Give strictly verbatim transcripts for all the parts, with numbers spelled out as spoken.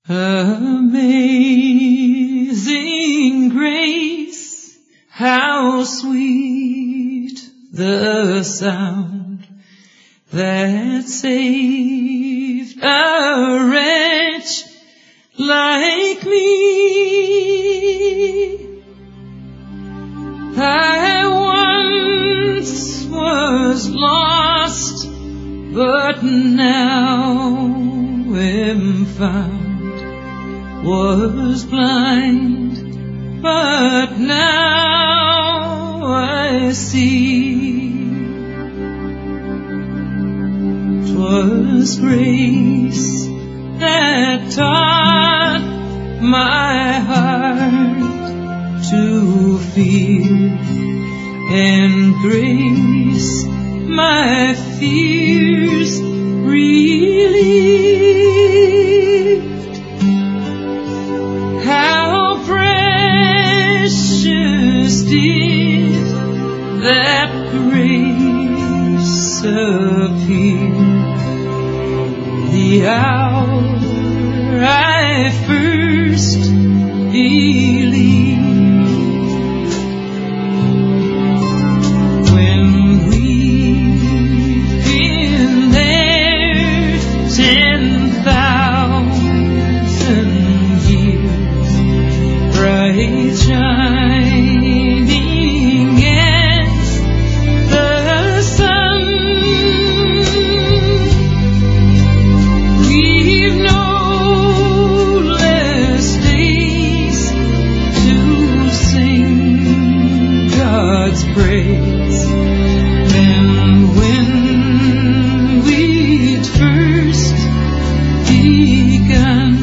Amazing grace, how sweet the sound that saved a wretch like me. I once was lost, but now am found. Was blind, but now I see. 'Twas grace that taught my heart to fear, and grace my fears relieved. How precious did that grace appear the hour I first believed. When we've been there ten thousand years, bright shining as the sun, we've no less days to sing God's praise than when we'd first begun.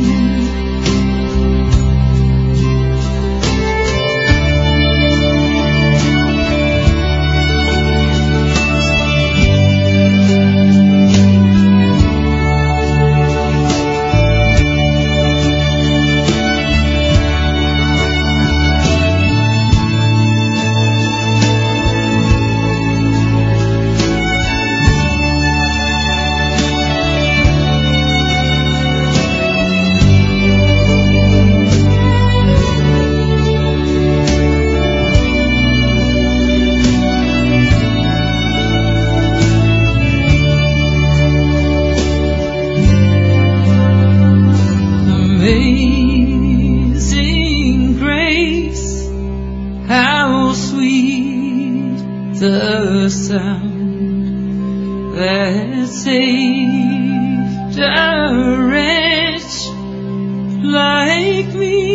Amazing grace, how sweet the sound that saved a wretch like me.